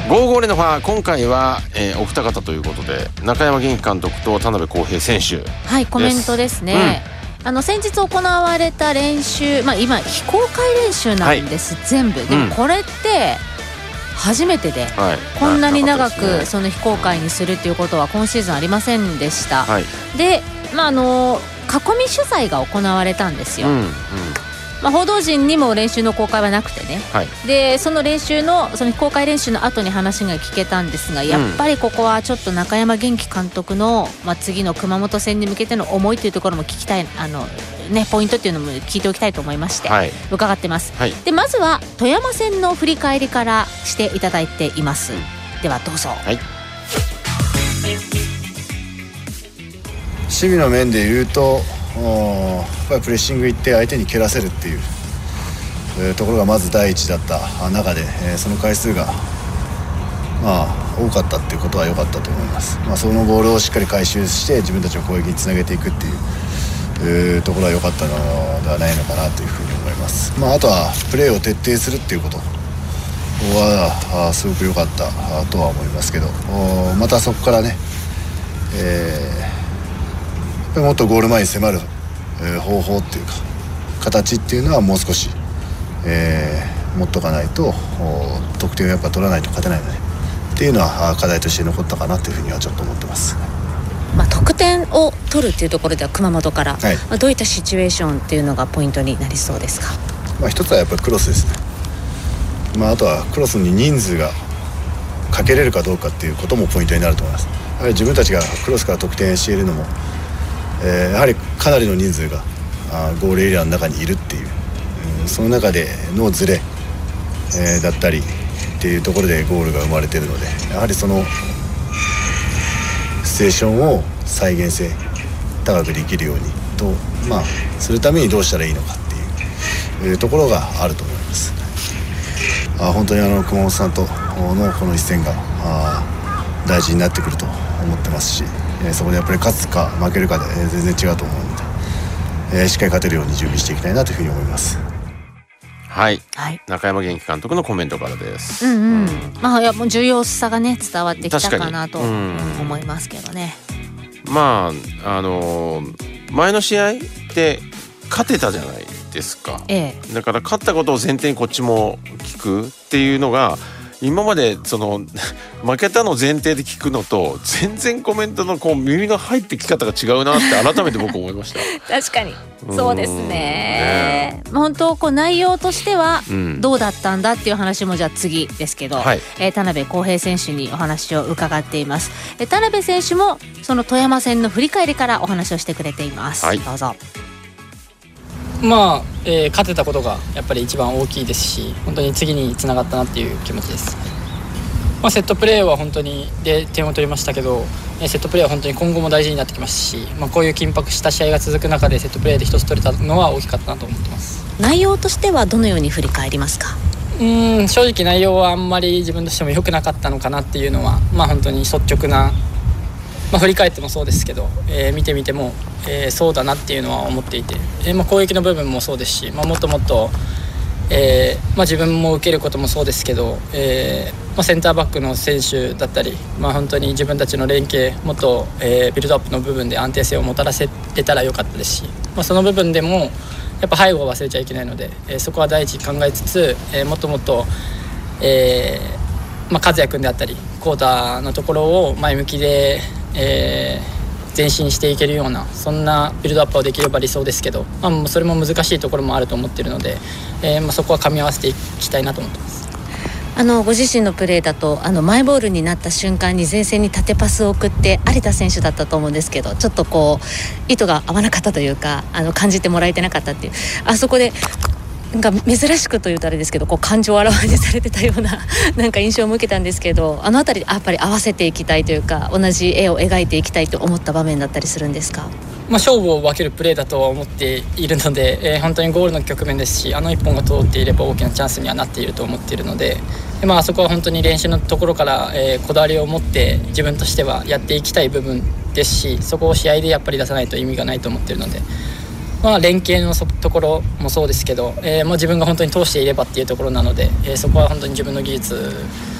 55連のファー、今回は、お二方ということで中山元気監督と田辺康平選手。 はい、コメントですね、先日行われた練習、今非公開練習なんです、全部でもこれって初めてで、こんなに長くその非公開にするっていうことは今シーズンありませんでした、で、囲み取材が行われたんですよ、報道陣にも練習の公開はなくてね、でその非公開練習の後に話が聞けたんですが、やっぱりここはちょっと中山元気監督の、次の熊本戦に向けての思いというところも聞きたい、ポイントっていうのも聞いておきたいと思いまして、伺ってます、でまずは富山戦の振り返りからしていただいています、ではどうぞ。 守備の面で言うとやっぱりプレッシング行って相手に蹴らせるっていう、ところがまず第一だった中で、その回数が多かったっていうことは良かったと思います、そのボールをしっかり回収して自分たちの攻撃につなげていくっていう、ところは良かったのではないのかなというふうに思います、あとはプレーを徹底するっていうことはすごく良かったとは思いますけど、またそこからね、もっとゴール前に迫る、方法っていうか形っていうのはもう少し、持っとかないと得点をやっぱ取らないと勝てないのでっていうのは課題として残ったかなというふうにはちょっと思ってます。 得点を取るっていうところでは熊本から、どういったシチュエーションっていうのがポイントになりそうですか？ 一つはやっぱりクロスですね、あとはクロスに人数がかけれるかどうかっていうこともポイントになると思います。やはり自分たちがクロスから得点しているのも、やはりかなりの人数がゴールエリアの中にいるっていう、その中でのズレ、だったりっていうところでゴールが生まれているので、やはりそのシチュエーションを再現性高くできるようにと、するためにどうしたらいいのかっていう、ところがあると思います。本当に熊本さんとのこの一戦が大事になってくると思ってますし、そこでやっぱり勝つか負けるかで全然違うと思うので、しっかり勝てるように準備していきたいなというふうに思います。 中山元気監督のコメントからです。 いやもう重要さがね伝わってきたかなと思いますけどね。 前の試合って勝てたじゃないですか、だから勝ったことを前提にこっちも聞くっていうのが今までその負けたの前提で聞くのと全然コメントの耳の入ってき方が違うなって改めて僕思いました確かにそうですね。本当内容としてはどうだったんだっていう話もじゃあ次ですけど、田辺康平選手にお話を伺っています。田辺選手もその富山戦の振り返りからお話をしてくれています、どうぞ。 勝てたことがやっぱり一番大きいですし、本当に次につながったなっていう気持ちです。セットプレーは本当にで点を取りましたけど、セットプレーは本当に今後も大事になってきますし、こういう緊迫した試合が続く中でセットプレーで一つ取れたのは大きかったなと思ってます。 内容としてはどのように振り返りますか？ 正直内容はあんまり自分としても良くなかったのかなっていうのは、本当に率直な、振り返ってもそうですけど、見てみても、そうだなっていうのは思っていて、攻撃の部分もそうですし、もっともっと、自分も受けることもそうですけど、センターバックの選手だったり、本当に自分たちの連携もっと、ビルドアップの部分で安定性をもたらせれたらよかったですし、その部分でもやっぱ背後を忘れちゃいけないので、そこは第一考えつつ、もっともっと、和也君であったりコータのところを前向きで、前進していけるようなそんなビルドアップをできれば理想ですけど、それも難しいところもあると思っているので、そこは噛み合わせていきたいなと思ってます。 ご自身のプレーだとマイボールになった瞬間に前線に縦パスを送って有田選手だったと思うんですけど、ちょっと意図が合わなかったというか感じてもらえてなかったっていう、あそこで珍しくというとあれですけど感情を表にされてたような印象を受けたんですけど、あの辺りやっぱり合わせていきたいというか同じ絵を描いていきたいと思った場面だったりするんですか？ 勝負を分けるプレーだとは思っているので、本当にゴールの局面ですし、一本が通っていれば大きなチャンスにはなっていると思っているので、あそこは本当に練習のところから、こだわりを持って自分としてはやっていきたい部分ですし、そこを試合でやっぱり出さないと意味がないと思っているので、連携のところもそうですけど、自分が本当に通していればっていうところなので、そこは本当に自分の技術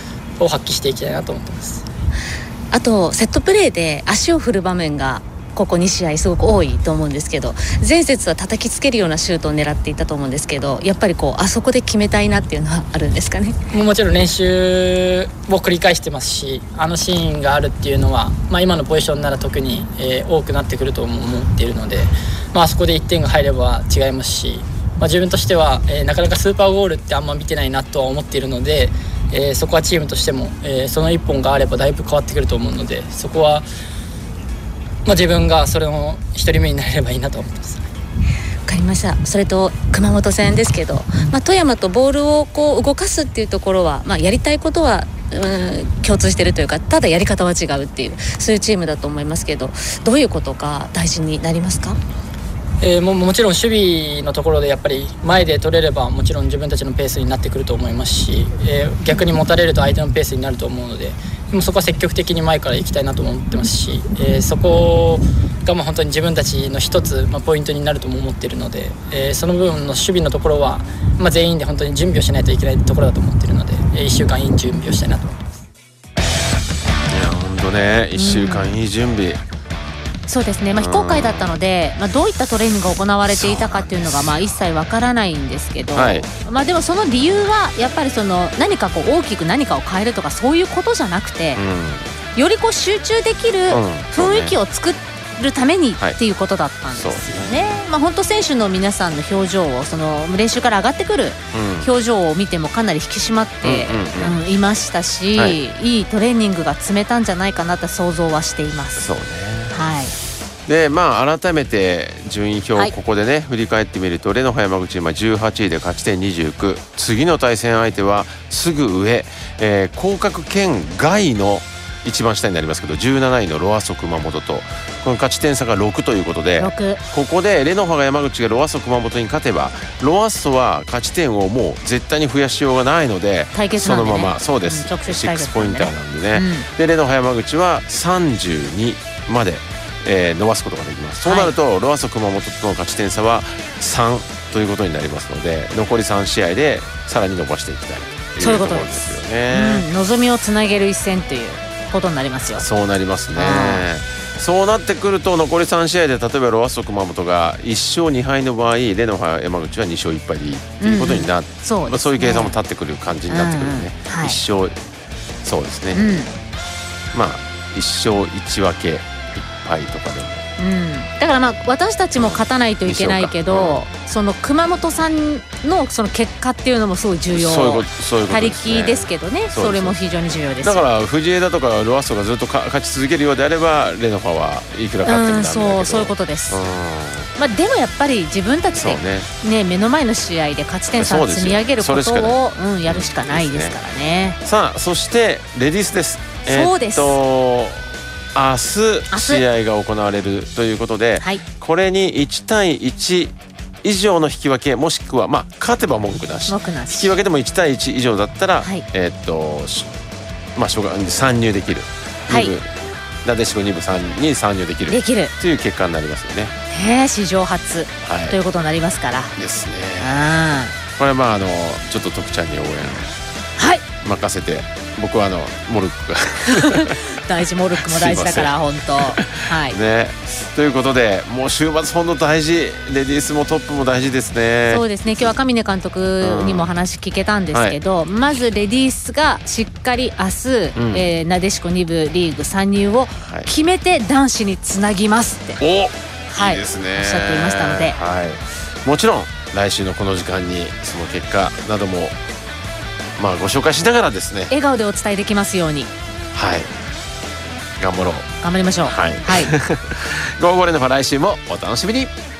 を発揮していきたいなと思ってます。 あとセットプレーで足を振る場面がここ2試合すごく多いと思うんですけど、前節は叩きつけるようなシュートを狙っていたと思うんですけど、やっぱりあそこで決めたいなっていうのはあるんですかね。 もちろん練習を繰り返してますし、あのシーンがあるっていうのは、今のポジションなら特に、多くなってくると思っているので、あそこで1点が入れば違いますし、自分としては、なかなかスーパーゴールってあんま見てないなとは思っているので、そこはチームとしても、その1本があればだいぶ変わってくると思うので、そこは自分がそれの1人目になれればいいなと思ってます。 わかりました。それと熊本戦ですけど、富山とボールを動かすっていうところは、やりたいことは共通してるというか、ただやり方は違うっていう、そういうチームだと思いますけど、どういうことが大事になりますか？ もちろん守備のところでやっぱり前で取れればもちろん自分たちのペースになってくると思いますし、逆に持たれると相手のペースになると思うので、でもそこは積極的に前から行きたいなと思ってますし、そこが本当に自分たちの一つ、ポイントになるとも思っているので、その部分の守備のところは、全員で本当に準備をしないといけないところだと思っているので、1週間いい準備をしたいなと思ってます。 いや本当ね、1週間いい準備、 そうですね、非公開だったので、どういったトレーニングが行われていたかっていうのが一切わからないんですけど、でもその理由はやっぱり何か大きく何かを変えるとかそういうことじゃなくて、より集中できる雰囲気を作るためにっていうことだったんですよね。本当選手の皆さんの表情を練習から上がってくる表情を見てもかなり引き締まっていましたし、いいトレーニングが積めたんじゃないかなと想像はしています。 そうね、 はい。 で改めて順位表をここでね、振り返ってみると、レノファ山口今18位で勝ち点29、次の対戦相手はすぐ上、降格圏外の一番下になりますけど17位のロアソ熊本と、この勝ち点差が6ということで、ここでレノファが山口がロアソ熊本に勝てば、ロアソは勝ち点をもう絶対に増やしようがないので、そのままそうです、6ポインターなんでね、でレノファ山口は32まで伸ばすことができます。そうなると、ロアソ熊本との勝ち点差は3ということになりますので、残り3試合でさらに伸ばしていきたいというところですよね。 望みをつなげる一戦ということになりますよ。 そうなりますね。そうなってくると、残り3試合で例えばロアソ熊本が1勝2敗の場合、レノファ山口は2勝1敗でいいということになって、そういう計算も立ってくる感じになってくるね。1勝、そうですね、1勝1分け1敗とかでも、 だから私たちも勝たないといけないけど、その熊本さんのその結果っていうのもすごい重要、他力ですけどね、それも非常に重要です。 だから藤枝とかロアソがずっと勝ち続けるようであれば、レノファはいくら勝ってもダメだけど、 そういうことです。でもやっぱり自分たちで目の前の試合で勝ち点差を積み上げることをやるしかないですからね。 さあ、そしてレディースです。 そうです。 明日試合が行われるということで、これに1対1以上の引き分け、もしくは勝てば文句なし、引き分けでも1対1以上だったら、参入できる、なでしこ2部に参入できるという結果になりますよね。 史上初ということになりますからですね。これちょっと徳ちゃんに応援任せて、僕はモルックが大事、モルックも大事だから本当ね。ということで、もう週末本当大事、レディースもトップも大事ですね。 そうですね。今日は上根監督にも話聞けたんですけど、まずレディースがしっかり明日、なでしこ2部リーグ参入を決めて男子につなぎますって、いいですね、おっしゃっていましたので、 もちろん来週のこの時間にその結果などもご紹介しながらですね、 笑顔でお伝えできますように、 頑張ろう、 頑張りましょう。 ゴーゴーレノファ、来週もお楽しみに。